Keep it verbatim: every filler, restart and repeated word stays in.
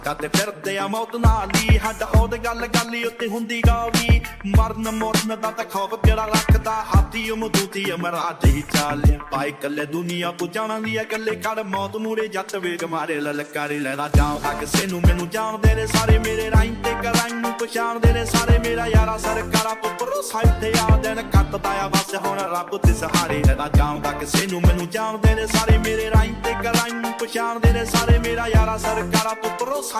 ਕਰਦੇ ਫਿਰਦੇ ਆ ਮੌਤ ਨਾਲ ਹੀ ਹੱਡ ਉਹਦੇ ਗੱਲ ਗੱਲ ਹੀ ਉੱਤੇ ਹੁੰਦੀ ਗਾਵੀ ਮਰਨ ਮੋਰਨ ਦਾ ਤਾਂ ਖੌਫ ਜਿਹੜਾ ਰੱਖਦਾ ਹਾਥੀ ਮਦੂਤੀ ਅਮਰਾਜ ਹੀ ਚਾਲਿਆ ਪਾਈ ਕੱਲੇ ਦੁਨੀਆ ਕੋ ਜਾਣਨ ਦੀ ਇਕੱਲੇ ਖੜ ਮੌਤ ਮੂਰੇ ਜੱਟ ਵੇਗ ਮਾਰੇ ਲਲਕਾਰੇ ਲੈਣਾ ਜਾਣਦਾ ਕਿਸੇ ਨੂੰ ਮੈਨੂੰ ਜਾਣਦੇ ਨੇ ਸਾਰੇ ਮੇਰੇ ਰਾਈਂ ਤੇ ਕਰਾਂ ਨੂੰ ਪਛਾਣਦੇ ਨੇ ਸਾਰੇ ਮੇਰਾ ਯਾਰਾ ਸਰਕਾਰਾਂ ਤੋਂ ਭਰੋਸਾ ਇੱਥੇ ਆ ਦਿਨ ਕੱਟਦਾ ਆ ਬਸ ਹੁਣ ਰੱਬ ਤੇ ਸਹਾਰੇ ਲੈਣਾ ਜਾਣਦਾ ਕਿਸੇ ਨੂੰ ਮੈਨੂੰ ਜਾਣਦੇ ਨੇ ਸਾਰੇ ਮੇਰੇ ਰਾਈਂ ਤੇ ਕਰਾਂ ਨੂੰ ਪਛਾਣਦੇ ਨੇ ਸਾਰੇ ਮੇਰਾ ਯਾਰਾ ਸਰਕਾਰਾਂ ਤੋਂ ਭਰੋਸਾ